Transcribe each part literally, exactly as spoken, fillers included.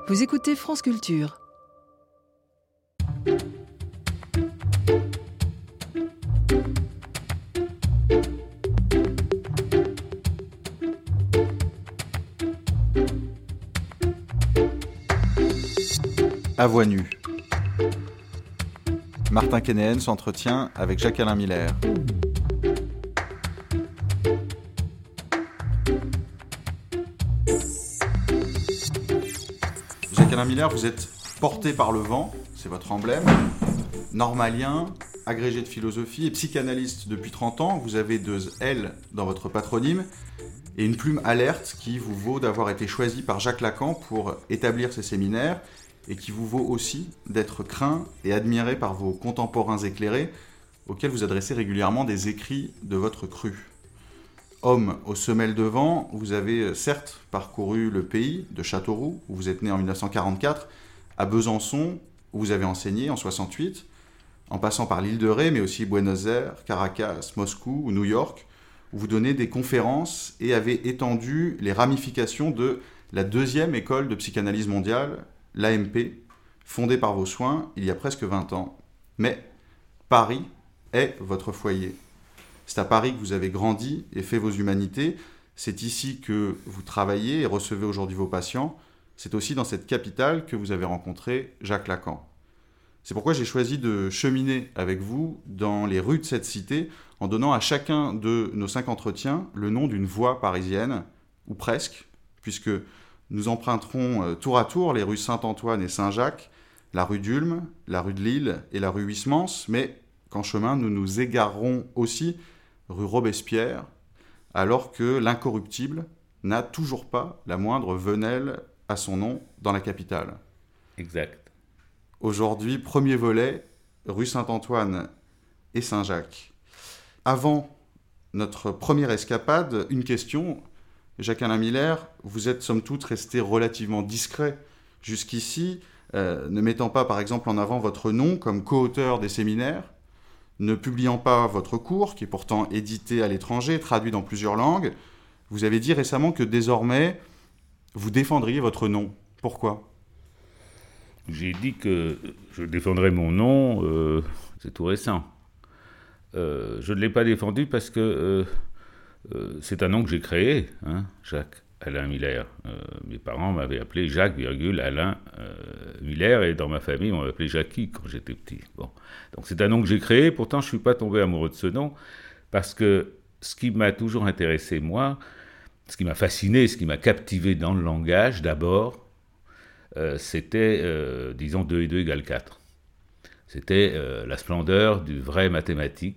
Vous écoutez France Culture. À voix nue. Martin Kénéen s'entretient avec Jacques-Alain Miller. Jacques-Alain Miller, vous êtes porté par le vent, c'est votre emblème, normalien, agrégé de philosophie et psychanalyste depuis trente ans. Vous avez deux L dans votre patronyme et une plume alerte qui vous vaut d'avoir été choisi par Jacques Lacan pour établir ces séminaires et qui vous vaut aussi d'être craint et admiré par vos contemporains éclairés auxquels vous adressez régulièrement des écrits de votre cru. Homme aux semelles de vent, vous avez certes parcouru le pays de Châteauroux, où vous êtes né en dix-neuf cent quarante-quatre, à Besançon, où vous avez enseigné en soixante-huit, en passant par l'île de Ré, mais aussi Buenos Aires, Caracas, Moscou ou New York, où vous donnez des conférences et avez étendu les ramifications de la deuxième école de psychanalyse mondiale, l'A M P, fondée par vos soins il y a presque vingt ans. Mais Paris est votre foyer. C'est à Paris que vous avez grandi et fait vos humanités. C'est ici que vous travaillez et recevez aujourd'hui vos patients. C'est aussi dans cette capitale que vous avez rencontré Jacques Lacan. C'est pourquoi j'ai choisi de cheminer avec vous dans les rues de cette cité en donnant à chacun de nos cinq entretiens le nom d'une voie parisienne, ou presque, puisque nous emprunterons tour à tour les rues Saint-Antoine et Saint-Jacques, la rue d'Ulm, la rue de Lille et la rue Huysmans, mais qu'en chemin nous nous égarerons aussi rue Robespierre, alors que l'incorruptible n'a toujours pas la moindre venelle à son nom dans la capitale. Exact. Aujourd'hui, premier volet, rue Saint-Antoine et Saint-Jacques. Avant notre première escapade, une question. Jacques-Alain Miller, vous êtes somme toute resté relativement discret jusqu'ici, euh, ne mettant pas par exemple en avant votre nom comme co-auteur des séminaires, ne publiant pas votre cours, qui est pourtant édité à l'étranger, traduit dans plusieurs langues. Vous avez dit récemment que désormais, vous défendriez votre nom. Pourquoi ? J'ai dit que je défendrais mon nom, euh, c'est tout récent. Euh, je ne l'ai pas défendu parce que euh, euh, c'est un nom que j'ai créé, hein, Jacques-Alain Miller. Euh, mes parents m'avaient appelé Jacques, virgule, Alain euh, Miller, et dans ma famille, on m'appelait Jackie quand j'étais petit. Bon. Donc c'est un nom que j'ai créé, pourtant je ne suis pas tombé amoureux de ce nom, parce que ce qui m'a toujours intéressé, moi, ce qui m'a fasciné, ce qui m'a captivé dans le langage, d'abord, Euh, c'était, euh, disons, deux et deux égale quatre. C'était euh, la splendeur du vrai mathématique,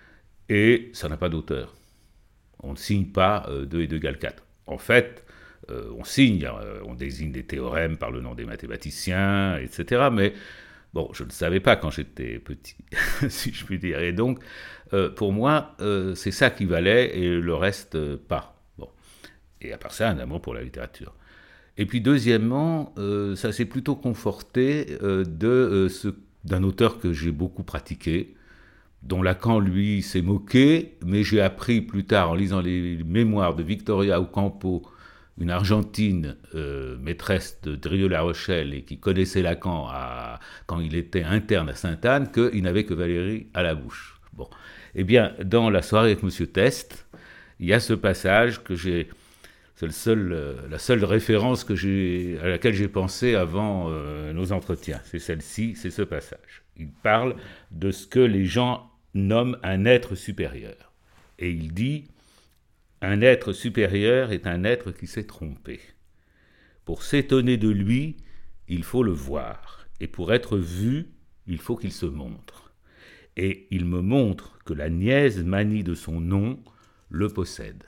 et ça n'a pas d'auteur. On ne signe pas euh, deux et deux égale quatre. En fait, euh, on signe, euh, on désigne des théorèmes par le nom des mathématiciens, et cetera. Mais bon, je ne le savais pas quand j'étais petit, si je puis dire. Et donc, euh, pour moi, euh, c'est ça qui valait, et le reste, euh, pas. Bon. Et à part ça, un amour pour la littérature. Et puis deuxièmement, euh, ça s'est plutôt conforté euh, de, euh, ce, d'un auteur que j'ai beaucoup pratiqué, dont Lacan, lui, s'est moqué, mais j'ai appris plus tard, en lisant les mémoires de Victoria Ocampo, une Argentine euh, maîtresse de Drieux-La Rochelle et qui connaissait Lacan à, quand il était interne à Sainte-Anne, qu'il n'avait que Valérie à la bouche. Bon. Eh bien, dans La soirée avec Monsieur Test, il y a ce passage que j'ai... C'est le seul, euh, la seule référence que j'ai, à laquelle j'ai pensé avant euh, nos entretiens. C'est celle-ci, c'est ce passage. Il parle de ce que les gens nomment un être supérieur. Et il dit « Un être supérieur est un être qui s'est trompé. Pour s'étonner de lui, il faut le voir. Et pour être vu, il faut qu'il se montre. Et il me montre que la niaise manie de son nom le possède.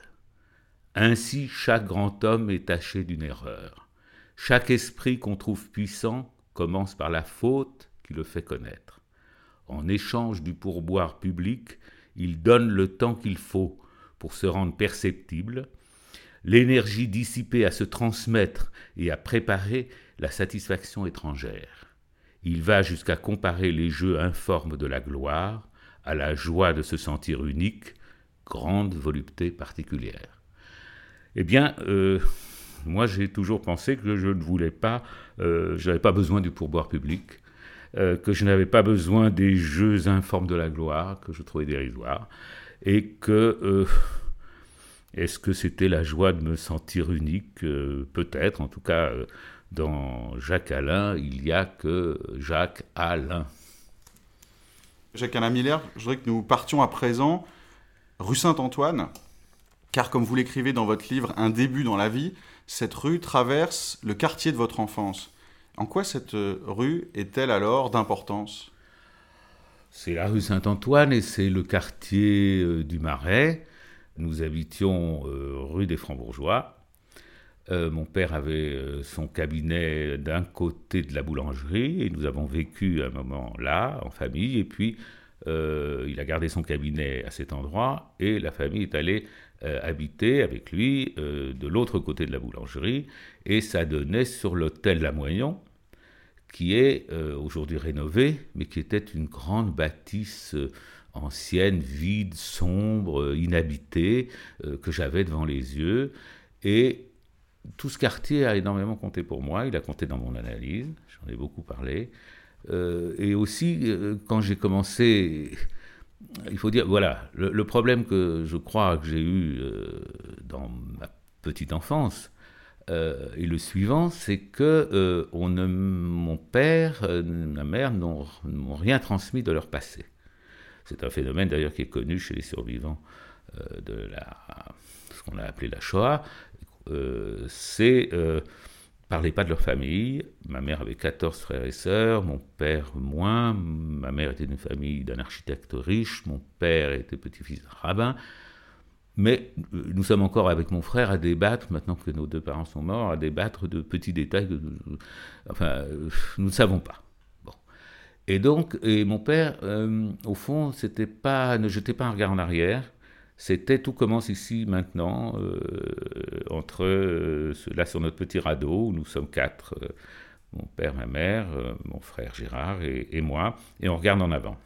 Ainsi, chaque grand homme est taché d'une erreur. Chaque esprit qu'on trouve puissant commence par la faute qui le fait connaître. En échange du pourboire public, il donne le temps qu'il faut pour se rendre perceptible, l'énergie dissipée à se transmettre et à préparer la satisfaction étrangère. Il va jusqu'à comparer les jeux informes de la gloire à la joie de se sentir unique, grande volupté particulière. Eh bien, euh, moi, j'ai toujours pensé que je ne voulais pas, euh, je n'avais pas besoin du pourboire public, euh, que je n'avais pas besoin des jeux informes de la gloire, que je trouvais dérisoires, et que euh, est-ce que c'était la joie de me sentir unique, euh, peut-être, en tout cas, euh, dans Jacques Alain, il n'y a que Jacques Alain. Jacques-Alain Miller, je voudrais que nous partions à présent rue Saint-Antoine, car comme vous l'écrivez dans votre livre « Un début dans la vie », cette rue traverse le quartier de votre enfance. En quoi cette rue est-elle alors d'importance ? C'est la rue Saint-Antoine et c'est le quartier euh, du Marais. Nous habitions euh, rue des Francs-Bourgeois. Euh, mon père avait euh, son cabinet d'un côté de la boulangerie et nous avons vécu un moment là, en famille. Et puis, euh, il a gardé son cabinet à cet endroit et la famille est allée euh, habiter avec lui euh, de l'autre côté de la boulangerie. Et ça donnait sur l'hôtel Lamoignon, qui est euh, aujourd'hui rénové, mais qui était une grande bâtisse euh, ancienne, vide, sombre, euh, inhabitée, euh, que j'avais devant les yeux. Et tout ce quartier a énormément compté pour moi, il a compté dans mon analyse, j'en ai beaucoup parlé. Euh, et aussi, euh, quand j'ai commencé, il faut dire, voilà, le, le problème que je crois que j'ai eu euh, dans ma petite enfance, euh, est le suivant, c'est que euh, on ne, mon père, euh, ma mère n'ont, n'ont rien transmis de leur passé. C'est un phénomène d'ailleurs qui est connu chez les survivants euh, de la, ce qu'on a appelé la Shoah. Euh, c'est euh, parlaient pas de leur famille. Ma mère avait quatorze frères et sœurs, mon père moins. Ma mère était d'une famille d'un architecte riche, mon père était petit-fils d'un rabbin. Mais euh, nous sommes encore avec mon frère à débattre, maintenant que nos deux parents sont morts, à débattre de petits détails que, euh, enfin, euh, nous ne savons pas. Bon. Et donc, et mon père, euh, au fond, c'était pas, ne jetait pas un regard en arrière. C'était tout commence ici maintenant, euh, entre euh, là sur notre petit radeau où nous sommes quatre, euh, mon père, ma mère, euh, mon frère Gérard et, et moi, et on regarde en avant.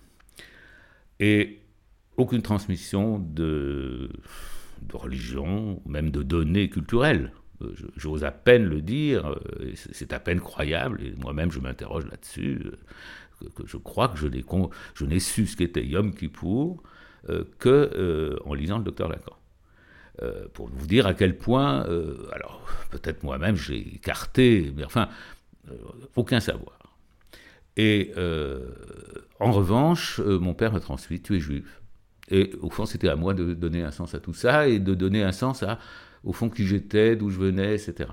Et aucune transmission de, de religion, même de données culturelles. J'ose à peine le dire, c'est à peine croyable, et moi-même je m'interroge là-dessus, que, que je crois que je n'ai, je n'ai su ce qu'était Yom Kippour, Euh, que euh, en lisant le docteur Lacan. Euh, pour vous dire à quel point, euh, alors peut-être moi-même j'ai écarté, mais enfin, euh, aucun savoir. Et euh, en revanche, euh, mon père me transmet, tu es juif. Et au fond, c'était à moi de donner un sens à tout ça et de donner un sens à, au fond, qui j'étais, d'où je venais, et cetera.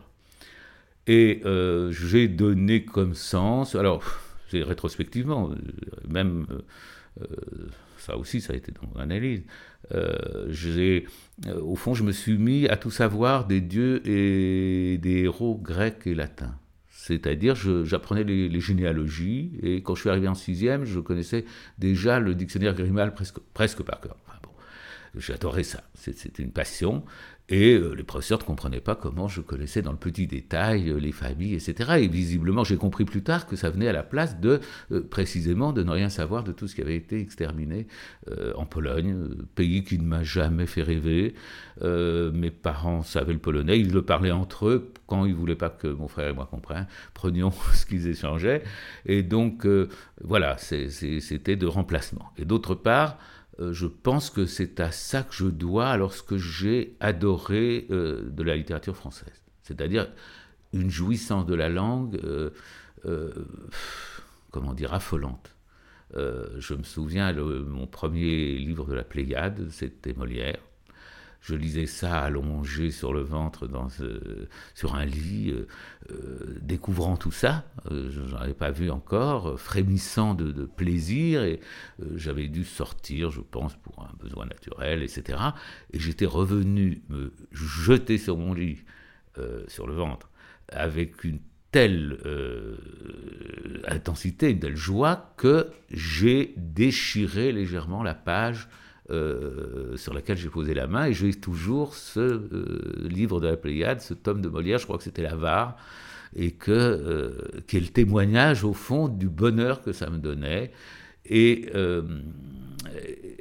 Et euh, j'ai donné comme sens, alors, c'est rétrospectivement, même... Euh, ça aussi, ça a été dans mon analyse. Euh, j'ai, euh, au fond, je me suis mis à tout savoir des dieux et des héros grecs et latins. C'est-à-dire, je, j'apprenais les, les généalogies, et quand je suis arrivé en sixième, je connaissais déjà le dictionnaire Grimal presque, presque par cœur. Enfin, bon, j'adorais ça, c'était une passion. Et euh, les professeurs ne comprenaient pas comment je connaissais dans le petit détail euh, les familles, et cetera. Et visiblement, j'ai compris plus tard que ça venait à la place de, euh, précisément, de ne rien savoir de tout ce qui avait été exterminé euh, en Pologne, euh, pays qui ne m'a jamais fait rêver. Euh, mes parents savaient le polonais, ils le parlaient entre eux quand ils ne voulaient pas que mon frère et moi comprenions, prenions ce qu'ils échangeaient. Et donc, euh, voilà, c'est, c'est, c'était de remplacement. Et d'autre part, je pense que c'est à ça que je dois alors ce que j'ai adoré euh, de la littérature française. C'est-à-dire une jouissance de la langue, euh, euh, comment dire, affolante. Euh, je me souviens, le, mon premier livre de la Pléiade, c'était Molière. Je lisais ça allongé sur le ventre dans, euh, sur un lit, euh, euh, découvrant tout ça. Euh, je n'en avais pas vu encore, euh, frémissant de, de plaisir. Et euh, j'avais dû sortir, je pense, pour un besoin naturel, et cetera. Et j'étais revenu me jeter sur mon lit, euh, sur le ventre, avec une telle euh, intensité, une telle joie, que j'ai déchiré légèrement la page Euh, sur laquelle j'ai posé la main, et j'ai toujours ce euh, livre de la Pléiade, ce tome de Molière, je crois que c'était l'Avare, et que, euh, qui est le témoignage au fond du bonheur que ça me donnait. Et, euh,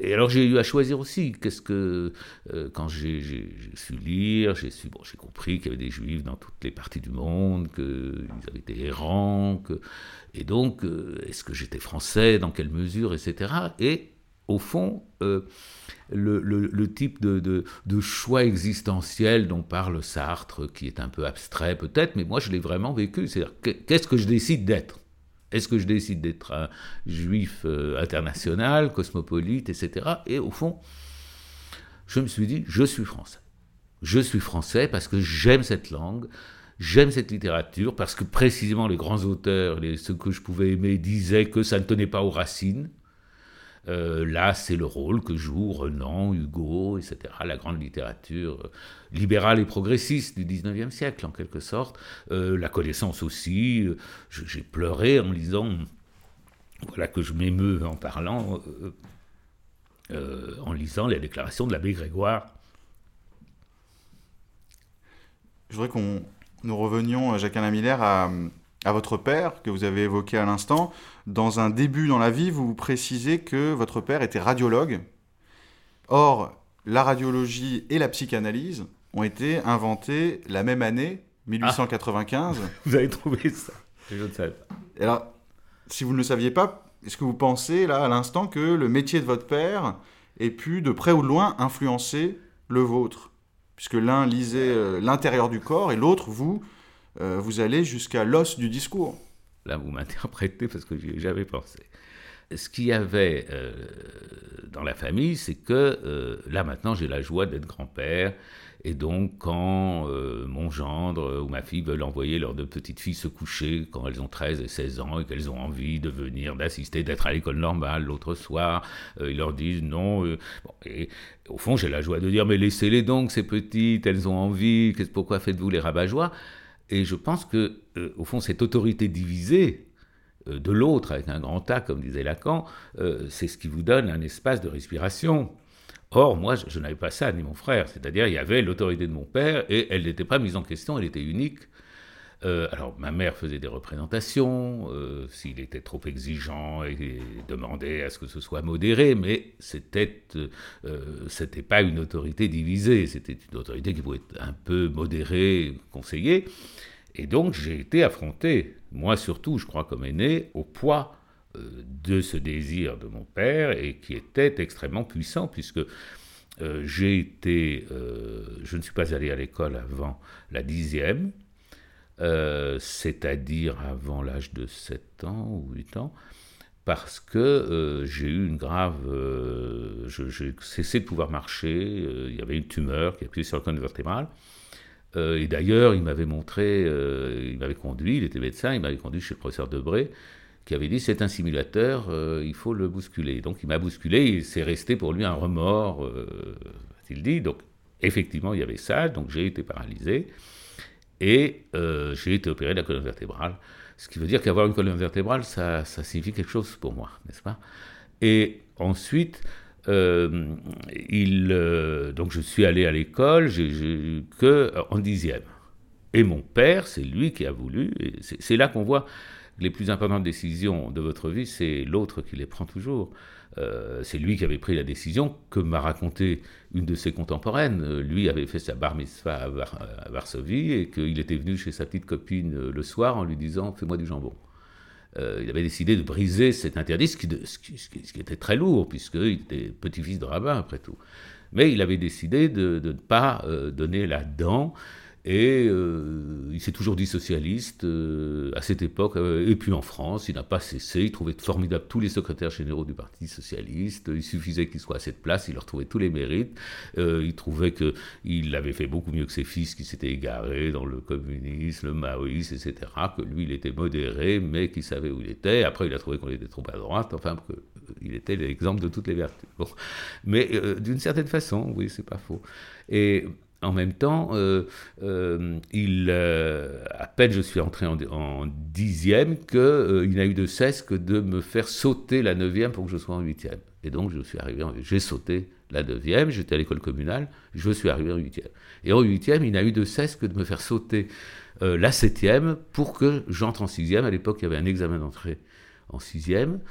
et alors j'ai eu à choisir aussi. Qu'est-ce que euh, quand j'ai, j'ai, j'ai su lire, j'ai su, bon, j'ai compris qu'il y avait des Juifs dans toutes les parties du monde, qu'ils avaient été errants, que, et donc euh, est-ce que j'étais français, dans quelle mesure, et cetera. Et au fond, euh, le, le, le type de, de, de choix existentiel dont parle Sartre, qui est un peu abstrait peut-être, mais moi je l'ai vraiment vécu. C'est-à-dire, qu'est-ce que je décide d'être ? Est-ce que je décide d'être un juif euh, international, cosmopolite, et cetera. Et au fond, je me suis dit, je suis français. Je suis français parce que j'aime cette langue, j'aime cette littérature, parce que précisément les grands auteurs, les, ceux que je pouvais aimer, disaient que ça ne tenait pas aux racines. Euh, là, c'est le rôle que jouent Renan, Hugo, et cetera, la grande littérature libérale et progressiste du dix-neuvième siècle, en quelque sorte. Euh, la connaissance aussi. Euh, j'ai pleuré en lisant, voilà que je m'émeus en parlant, euh, euh, en lisant les déclarations de l'abbé Grégoire. Je voudrais qu'on nous revenions, Jacques-Alain Miller, à... à votre père, que vous avez évoqué à l'instant. Dans un début dans la vie, vous précisez que votre père était radiologue. Or, la radiologie et la psychanalyse ont été inventées la même année, mille huit cent quatre-vingt-quinze. Ah, vous avez trouvé ça ? Je ne savais pas. Et alors, si vous ne le saviez pas, est-ce que vous pensez, là, à l'instant, que le métier de votre père ait pu, de près ou de loin, influencer le vôtre ? Puisque l'un lisait euh, l'intérieur du corps et l'autre, vous... Euh, vous allez jusqu'à l'os du discours. Là, vous m'interprétez parce que j'y ai jamais pensé. Ce qu'il y avait euh, dans la famille, c'est que euh, là, maintenant, j'ai la joie d'être grand-père. Et donc, quand euh, mon gendre ou ma fille veulent envoyer leurs deux petites filles se coucher, quand elles ont treize et seize ans et qu'elles ont envie de venir, d'assister, d'être à l'école normale l'autre soir, euh, ils leur disent non. Euh, bon, et au fond, j'ai la joie de dire, mais laissez-les donc, ces petites, elles ont envie, pourquoi faites-vous les rabat-joie ? Et je pense que, euh, au fond, cette autorité divisée euh, de l'autre, avec un grand A, comme disait Lacan, euh, c'est ce qui vous donne un espace de respiration. Or, moi, je, je n'avais pas ça, ni mon frère. C'est-à-dire, il y avait l'autorité de mon père, et elle n'était pas mise en question, elle était unique. Euh, alors, ma mère faisait des représentations, euh, s'il était trop exigeant, et, et demandait à ce que ce soit modéré, mais c'était, euh, c'était pas une autorité divisée, c'était une autorité qui pouvait être un peu modérée, conseillée. Et donc, j'ai été affronté, moi surtout, je crois, comme aîné, au poids euh, de ce désir de mon père, et qui était extrêmement puissant, puisque euh, j'ai été... Euh, je ne suis pas allé à l'école avant la dixième, Euh, c'est-à-dire avant l'âge de sept ans ou huit ans, parce que euh, j'ai eu une grave... Euh, je, j'ai cessé de pouvoir marcher, euh, il y avait une tumeur qui appuyait sur la colonne vertébrale, euh, et d'ailleurs, il m'avait montré, euh, il m'avait conduit, il était médecin, il m'avait conduit chez le professeur Debré, qui avait dit, c'est un simulateur, euh, il faut le bousculer. Donc il m'a bousculé, et c'est resté pour lui un remords, euh, a-t-il dit. Donc effectivement, il y avait ça, donc j'ai été paralysé. Et euh, j'ai été opéré de la colonne vertébrale. Ce qui veut dire qu'avoir une colonne vertébrale, ça, ça signifie quelque chose pour moi, n'est-ce pas ? Et ensuite, euh, il, euh, donc je suis allé à l'école j'ai, j'ai, que en dixième. Et mon père, c'est lui qui a voulu. Et c'est, c'est là qu'on voit les plus importantes décisions de votre vie, c'est l'autre qui les prend toujours. Euh, c'est lui qui avait pris la décision que m'a raconté une de ses contemporaines. Euh, lui avait fait sa bar mitzvah à, Var- à Varsovie et qu'il était venu chez sa petite copine euh, le soir en lui disant « fais-moi du jambon ». Euh, il avait décidé de briser cet interdit, ce qui, de, ce, qui, ce, qui, ce qui était très lourd, puisqu'il était petit-fils de rabbin après tout. Mais il avait décidé de, de ne pas euh, donner la dent. Et euh, il s'est toujours dit socialiste euh, à cette époque, euh, et puis en France, il n'a pas cessé, il trouvait formidables tous les secrétaires généraux du Parti socialiste, il suffisait qu'ils soient à cette place, il leur trouvait tous les mérites, euh, il trouvait qu'il avait fait beaucoup mieux que ses fils qui s'étaient égarés dans le communisme, le maoïsme, et cetera, que lui il était modéré, mais qu'il savait où il était. Après il a trouvé qu'on était trop à droite, enfin qu'il était l'exemple de toutes les vertus. Bon. Mais euh, d'une certaine façon, oui, c'est pas faux. Et en même temps, euh, euh, il, euh, à peine je suis entré en, en dixième qu'il euh, n'a eu de cesse que de me faire sauter la neuvième pour que je sois en huitième. Et donc, je suis arrivé en, j'ai sauté la neuvième, j'étais à l'école communale, je suis arrivé en huitième. Et en huitième, il n'a eu de cesse que de me faire sauter euh, la septième pour que j'entre en sixième. À l'époque, il y avait un examen d'entrée en sixième.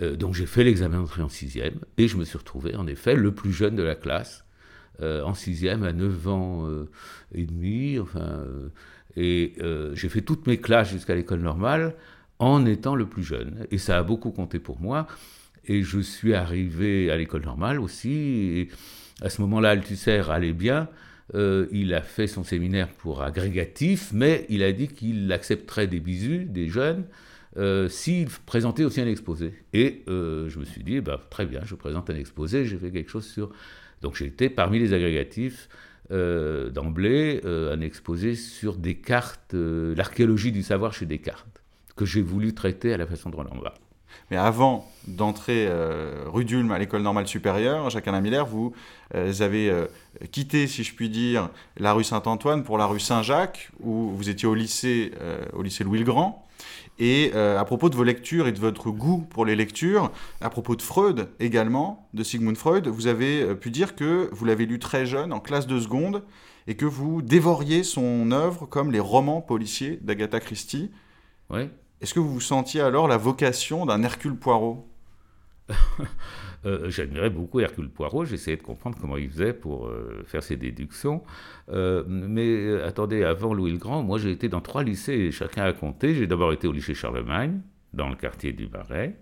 Euh, donc j'ai fait l'examen d'entrée en sixième, et je me suis retrouvé, en effet, le plus jeune de la classe, euh, en sixième, à neuf ans euh, et demi, enfin... Euh, et euh, j'ai fait toutes mes classes jusqu'à l'école normale, en étant le plus jeune. Et ça a beaucoup compté pour moi. Et je suis arrivé à l'école normale aussi. Et à ce moment-là, Althusser allait bien. Euh, il a fait son séminaire pour agrégatif, mais il a dit qu'il accepterait des bisous, des jeunes, euh, s'il présentait aussi un exposé. Et euh, je me suis dit, bah, très bien, je présente un exposé, j'ai fait quelque chose sur... Donc j'ai été parmi les agrégatifs, euh, d'emblée, euh, un exposé sur Descartes, euh, l'archéologie du savoir chez Descartes, que j'ai voulu traiter à la façon de Roland Barthes. Mais avant d'entrer euh, rue d'Ulm à l'école normale supérieure, Jacques-Alain Miller, vous euh, avez euh, quitté, si je puis dire, la rue Saint-Antoine pour la rue Saint-Jacques, où vous étiez au lycée, euh, au lycée Louis-le-Grand. Et euh, à propos de vos lectures et de votre goût pour les lectures, à propos de Freud également, de Sigmund Freud, vous avez euh, pu dire que vous l'avez lu très jeune, en classe de seconde, et que vous dévoriez son œuvre comme les romans policiers d'Agatha Christie. Oui. Est-ce que vous vous sentiez alors la vocation d'un Hercule Poirot ? euh, J'admirais beaucoup Hercule Poirot, j'essayais de comprendre comment il faisait pour euh, faire ses déductions. Euh, mais euh, attendez, avant Louis le Grand, moi j'ai été dans trois lycées, chacun a compté. J'ai d'abord été au lycée Charlemagne, dans le quartier du Marais.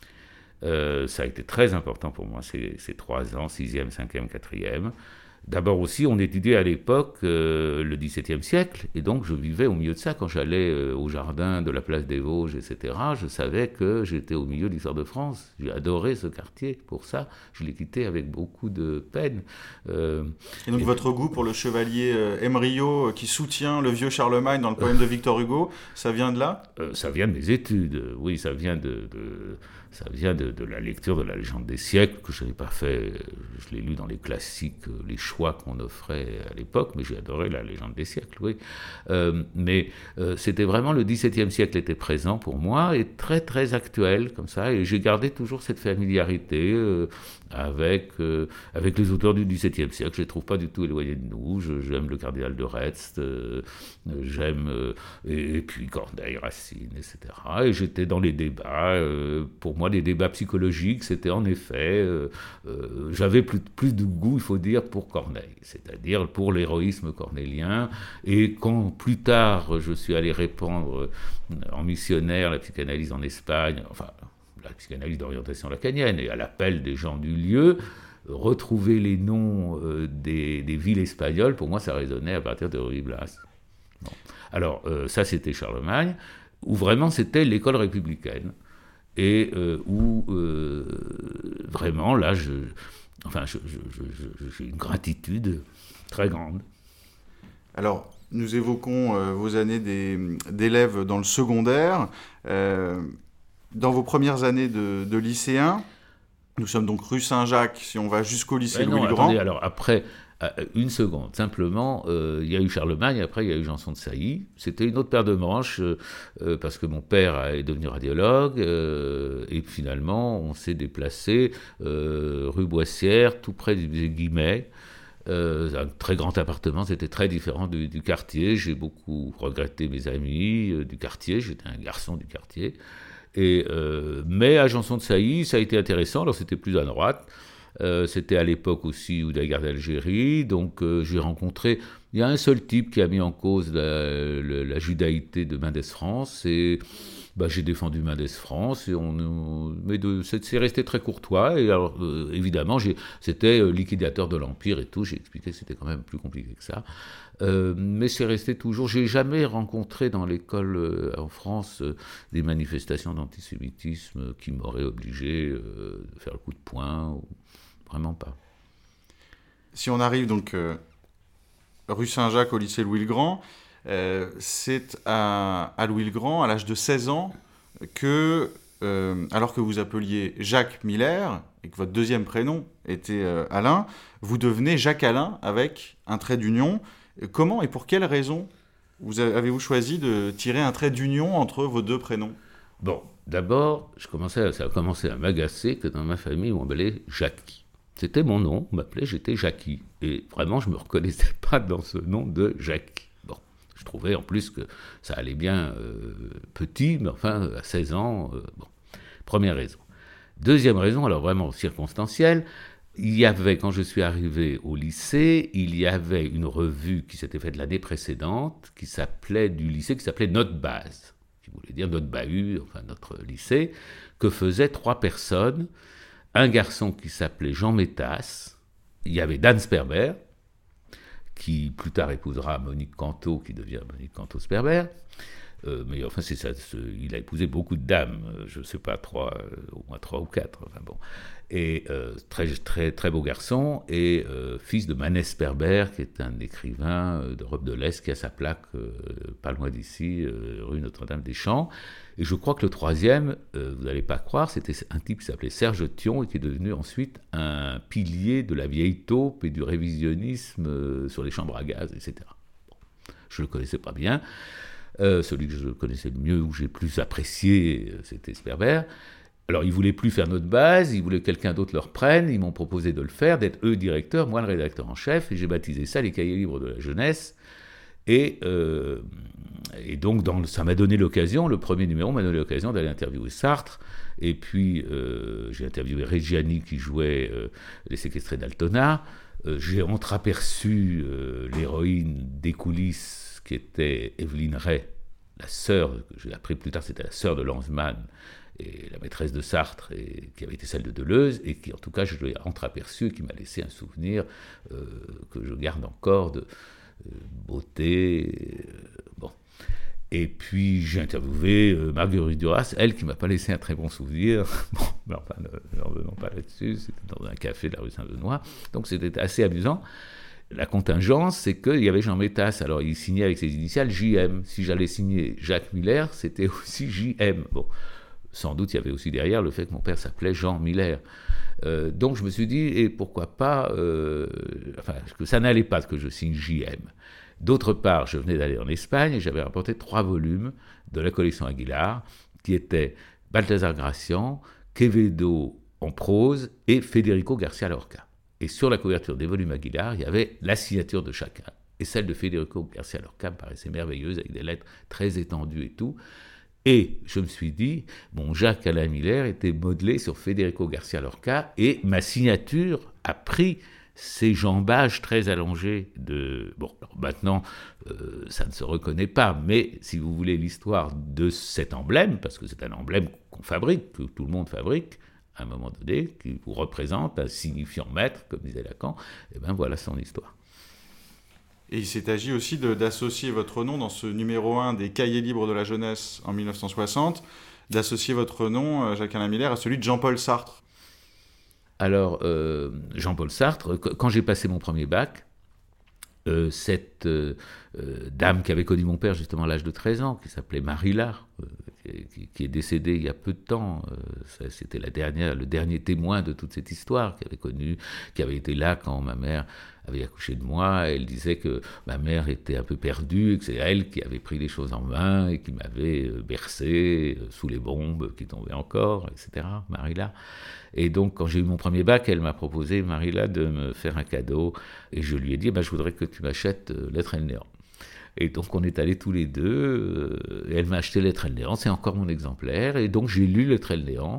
Euh, ça a été très important pour moi, ces, ces trois ans, sixième, cinquième, quatrième. D'abord aussi, on étudiait à l'époque euh, le dix-septième siècle, et donc je vivais au milieu de ça. Quand j'allais euh, au jardin de la place des Vosges, et cetera, je savais que j'étais au milieu de l'histoire de France. J'ai adoré ce quartier pour ça. Je l'ai quitté avec beaucoup de peine. Euh, et donc et votre goût pour le chevalier euh, Emeriau, euh, qui soutient le vieux Charlemagne dans le poème de Victor Hugo, ça vient de là ? euh, Ça vient de mes études, oui, ça vient de... de... Ça vient de, de la lecture de la légende des siècles, que je n'ai pas fait, je l'ai lu dans les classiques, les choix qu'on offrait à l'époque, mais j'ai adoré la légende des siècles, oui. Euh, mais euh, c'était vraiment le dix-septième siècle était présent pour moi, et très très actuel, comme ça, et j'ai gardé toujours cette familiarité euh, avec, euh, avec les auteurs du dix-septième siècle. Je ne les trouve pas du tout éloignés de nous. Je, j'aime le cardinal de Retz, euh, j'aime, euh, et, et puis Corneille, Racine, et cetera. Et j'étais dans les débats, euh, pour moi, les débats psychologiques, c'était en effet, euh, euh, j'avais plus, plus de goût, il faut dire, pour Corneille, c'est-à-dire pour l'héroïsme cornélien. Et quand plus tard, je suis allé répandre en missionnaire la psychanalyse en Espagne, enfin, la psychanalyse d'orientation lacanienne, et à l'appel des gens du lieu, retrouver les noms euh, des, des villes espagnoles, pour moi, ça résonnait à partir de Ruy Blas. Bon. Alors, euh, ça, c'était Charlemagne, où vraiment, c'était l'école républicaine. Et euh, où euh, vraiment là, je, enfin, je, je, je, j'ai une gratitude très grande. Alors, nous évoquons euh, vos années des, d'élèves dans le secondaire. Euh, dans vos premières années de, de lycéen, nous sommes donc rue Saint-Jacques, si on va jusqu'au lycée ben Louis-le-Grand. Attendez, alors après... Une seconde, simplement, euh, il y a eu Charlemagne, après il y a eu Janson de Sailly. C'était une autre paire de manches, euh, euh, parce que mon père est devenu radiologue, euh, et finalement on s'est déplacé euh, rue Boissière, tout près des Guillemets. Euh, un très grand appartement, c'était très différent du, du quartier. J'ai beaucoup regretté mes amis euh, du quartier, j'étais un garçon du quartier. Et, euh, mais à Janson de Sailly, ça a été intéressant, alors c'était plus à droite. Euh, c'était à l'époque aussi de la guerre d'Algérie, donc euh, j'ai rencontré, il y a un seul type qui a mis en cause la, la, la judaïté de Mendès France, et bah, j'ai défendu Mendès France, et on, mais de, c'est, c'est resté très courtois, et alors euh, évidemment j'ai, c'était euh, liquidateur de l'Empire et tout, j'ai expliqué que c'était quand même plus compliqué que ça, euh, mais c'est resté toujours, j'ai jamais rencontré dans l'école euh, en France euh, des manifestations d'antisémitisme qui m'auraient obligé euh, de faire le coup de poing, ou... Vraiment pas. Si on arrive donc euh, rue Saint-Jacques au lycée Louis-le-Grand, euh, c'est à, à Louis-le-Grand, à l'âge de seize ans, que, euh, alors que vous appeliez Jacques Miller, et que votre deuxième prénom était euh, Alain, vous devenez Jacques Alain avec un trait d'union. Comment et pour quelle raison vous avez, avez-vous choisi de tirer un trait d'union entre vos deux prénoms ? Bon, d'abord, je commençais à, ça a commencé à m'agacer que dans ma famille, on m'appelait Jackie. C'était mon nom, on m'appelait, j'étais Jackie. Et vraiment, je ne me reconnaissais pas dans ce nom de Jackie. Bon, je trouvais en plus que ça allait bien euh, petit, mais enfin, à seize ans, euh, bon, première raison. Deuxième raison, alors vraiment circonstancielle, il y avait, quand je suis arrivé au lycée, il y avait une revue qui s'était faite l'année précédente, qui s'appelait, du lycée, qui s'appelait Notre Base, qui voulait dire notre bahut, enfin notre lycée, que faisaient trois personnes, un garçon qui s'appelait Jean Métas, il y avait Dan Sperber, qui plus tard épousera Monique Canto, qui devient Monique Canto-Sperber, euh, mais enfin c'est ça, c'est, il a épousé beaucoup de dames, euh, je ne sais pas, trois, euh, au moins trois ou quatre, enfin bon. Et euh, très, très, très beau garçon, et euh, fils de Manès Sperber, qui est un écrivain euh, d'Europe de l'Est, qui a sa plaque euh, pas loin d'ici, euh, rue Notre-Dame-des-Champs. Et je crois que le troisième, euh, vous n'allez pas croire, c'était un type qui s'appelait Serge Thion, et qui est devenu ensuite un pilier de la vieille taupe et du révisionnisme euh, sur les chambres à gaz, et cetera. Bon, je ne le connaissais pas bien. Euh, celui que je connaissais le mieux, où j'ai plus apprécié, c'était Sperber. Alors, ils ne voulaient plus faire notre base, ils voulaient que quelqu'un d'autre leur prenne, ils m'ont proposé de le faire, d'être eux directeurs, moi le rédacteur en chef, et j'ai baptisé ça les cahiers libres de la jeunesse. Et, euh, et donc, dans le, ça m'a donné l'occasion, le premier numéro m'a donné l'occasion d'aller interviewer Sartre, et puis euh, j'ai interviewé Reggiani qui jouait euh, Les séquestrés d'Altona, euh, j'ai entreaperçu euh, l'héroïne des coulisses qui était Evelyne Ray, la sœur, que j'ai appris plus tard, c'était la sœur de Lanzmann, et la maîtresse de Sartre, et, qui avait été celle de Deleuze, et qui, en tout cas, je l'ai entreaperçu, et qui m'a laissé un souvenir euh, que je garde encore de euh, beauté. Euh, bon. Et puis, j'ai interviewé euh, Marguerite Duras, elle qui ne m'a pas laissé un très bon souvenir. Bon, mais enfin, ne revenons pas là-dessus, c'était dans un café de la rue Saint-Benoît, donc c'était assez amusant. La contingence, c'est qu'il y avait Jean Métas, alors il signait avec ses initiales J M. Si j'allais signer Jacques Miller, c'était aussi J M. Bon. Sans doute, il y avait aussi derrière le fait que mon père s'appelait Jean Miller. Euh, donc, je me suis dit, et pourquoi pas, euh, enfin, que ça n'allait pas que je signe J M. D'autre part, je venais d'aller en Espagne et j'avais rapporté trois volumes de la collection Aguilar, qui étaient Balthazar Gracian, Quevedo en prose et Federico Garcia Lorca. Et sur la couverture des volumes Aguilar, il y avait la signature de chacun. Et celle de Federico Garcia Lorca me paraissait merveilleuse, avec des lettres très étendues et tout. Et je me suis dit, bon, Jacques Alain Miller était modelé sur Federico Garcia Lorca, et ma signature a pris ces jambages très allongés de... Bon, alors maintenant, euh, ça ne se reconnaît pas, mais si vous voulez l'histoire de cet emblème, parce que c'est un emblème qu'on fabrique, que tout le monde fabrique, à un moment donné, qui vous représente un signifiant maître, comme disait Lacan, et bien voilà son histoire. Et il s'est agi aussi de, d'associer votre nom dans ce numéro un des Cahiers libres de la jeunesse en mille neuf cent soixante, d'associer votre nom, Jacques-Alain Miller, à celui de Jean-Paul Sartre. Alors, euh, Jean-Paul Sartre, quand j'ai passé mon premier bac, euh, cette euh, euh, dame qui avait connu mon père justement à l'âge de treize ans, qui s'appelait Marie Lard, euh, qui, qui est décédée il y a peu de temps, euh, ça, c'était la dernière, le dernier témoin de toute cette histoire, qui avait connu, qui avait été là quand ma mère avait accouché de moi. Elle disait que ma mère était un peu perdue, et que c'est elle qui avait pris les choses en main et qui m'avait bercé sous les bombes qui tombaient encore, et cetera. Marie-là. Et donc, quand j'ai eu mon premier bac, elle m'a proposé, Marie-là, de me faire un cadeau. Et je lui ai dit, bah, je voudrais que tu m'achètes euh, Lettres et le néant. Et donc, on est allés tous les deux. Euh, et elle m'a acheté Lettres et le néant. C'est encore mon exemplaire. Et donc, j'ai lu Lettres et le néant.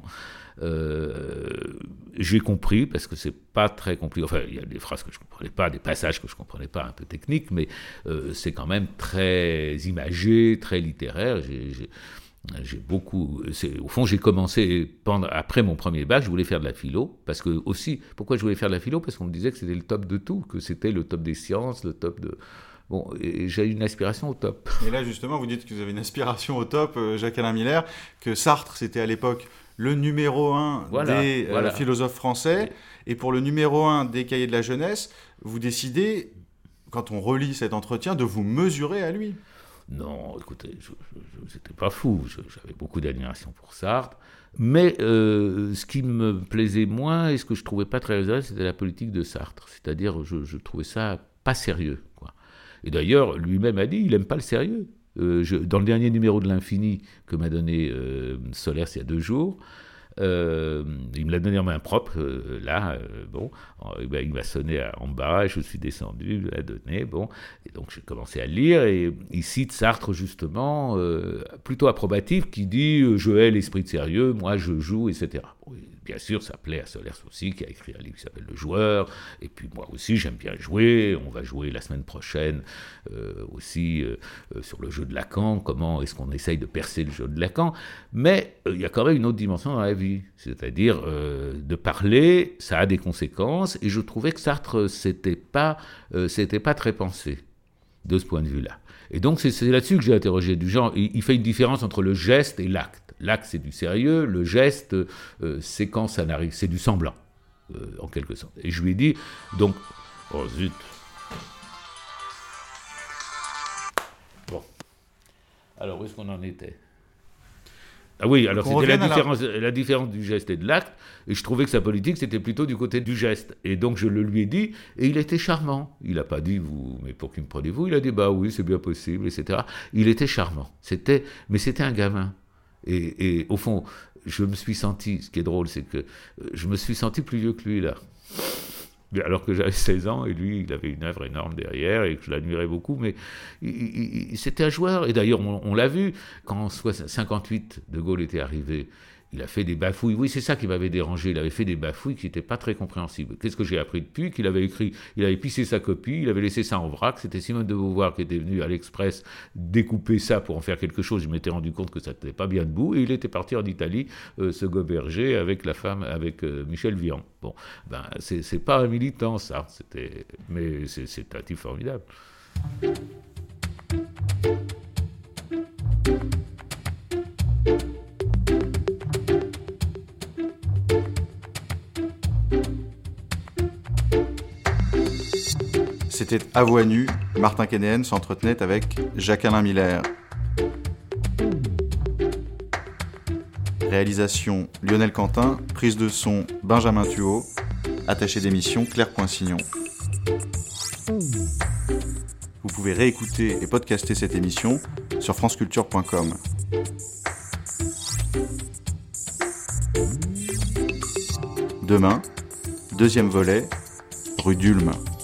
Euh, j'ai compris, parce que c'est pas très compliqué, enfin il y a des phrases que je comprenais pas, des passages que je comprenais pas, un peu techniques, mais euh, c'est quand même très imagé, très littéraire. J'ai, j'ai, j'ai beaucoup, c'est, au fond j'ai commencé, pendant, après mon premier bac, je voulais faire de la philo, parce que aussi, pourquoi je voulais faire de la philo? Parce qu'on me disait que c'était le top de tout, que c'était le top des sciences, le top de... Bon, et j'ai une aspiration au top. Et là justement, vous dites que vous avez une aspiration au top, Jacques-Alain Miller, que Sartre c'était à l'époque le numéro un voilà, des voilà. Euh, philosophes français, et pour le numéro un des Cahiers de la jeunesse, vous décidez, quand on relit cet entretien, de vous mesurer à lui. Non, écoutez, je, je, je, c'était pas fou, je, j'avais beaucoup d'admiration pour Sartre, mais euh, ce qui me plaisait moins et ce que je trouvais pas très raisonnable, c'était la politique de Sartre, c'est-à-dire je, je trouvais ça pas sérieux, quoi. Et d'ailleurs, lui-même a dit, il aime pas le sérieux. Euh, je, dans le dernier numéro de l'Infini que m'a donné euh, Solers il y a deux jours, euh, il me l'a donné en main propre, euh, là, euh, bon, et ben, il m'a sonné en bas, je suis descendu, il me l'a donné, bon, et donc j'ai commencé à lire, et il cite Sartre justement, euh, plutôt approbatif, qui dit euh, « je hais l'esprit de sérieux, moi je joue », et cetera. Bon, bien sûr, ça plaît à Solers aussi, qui a écrit un livre qui s'appelle Le Joueur. Et puis moi aussi, j'aime bien jouer. On va jouer la semaine prochaine euh, aussi euh, euh, sur le jeu de Lacan. Comment est-ce qu'on essaye de percer le jeu de Lacan? Mais euh, il y a quand même une autre dimension dans la vie. C'est-à-dire, euh, de parler, ça a des conséquences. Et je trouvais que Sartre, c'était pas, euh, c'était pas très pensé de ce point de vue-là. Et donc, c'est, c'est là-dessus que j'ai interrogé du genre. Il, il fait une différence entre le geste et l'acte. L'acte, c'est du sérieux, le geste, euh, c'est quand ça n'arrive, c'est du semblant, euh, en quelque sorte. Et je lui ai dit, donc, oh zut. Bon. Alors, où est-ce qu'on en était ? Ah oui, alors Donc c'était la la... différence, la différence du geste et de l'acte, et je trouvais que sa politique, c'était plutôt du côté du geste. Et donc, je le lui ai dit, et il était charmant. Il n'a pas dit, vous, mais pour qui me prenez-vous ? Il a dit, bah oui, c'est bien possible, et cetera. Il était charmant. C'était, mais c'était un gamin. Et, et au fond, je me suis senti, ce qui est drôle, c'est que je me suis senti plus vieux que lui, là. Alors que j'avais seize ans, et lui, il avait une œuvre énorme derrière, et que je l'admirais beaucoup, mais il, il, il, c'était un joueur. Et d'ailleurs, on, on l'a vu, quand en cinquante-huit, De Gaulle était arrivé, il a fait des bafouilles. Oui, c'est ça qui m'avait dérangé. Il avait fait des bafouilles qui n'étaient pas très compréhensibles. Qu'est-ce que j'ai appris depuis ? Qu'il avait écrit, il avait pissé sa copie, il avait laissé ça en vrac. C'était Simone de Beauvoir qui était venue à l'Express découper ça pour en faire quelque chose. Je m'étais rendu compte que ça n'était pas bien debout. Et il était parti en Italie euh, se goberger avec la femme, avec euh, Michel Vian. Bon, ben, c'est, c'est pas un militant, ça. C'était, mais c'est, c'est un type formidable. C'était à voix nue, Martin Kénéen s'entretenait avec Jacques-Alain Miller. Réalisation Lionel Quentin, prise de son Benjamin Thuot, attaché d'émission Claire Poinsignon. Vous pouvez réécouter et podcaster cette émission sur franceculture point com. Demain, deuxième volet, rue d'Ulm.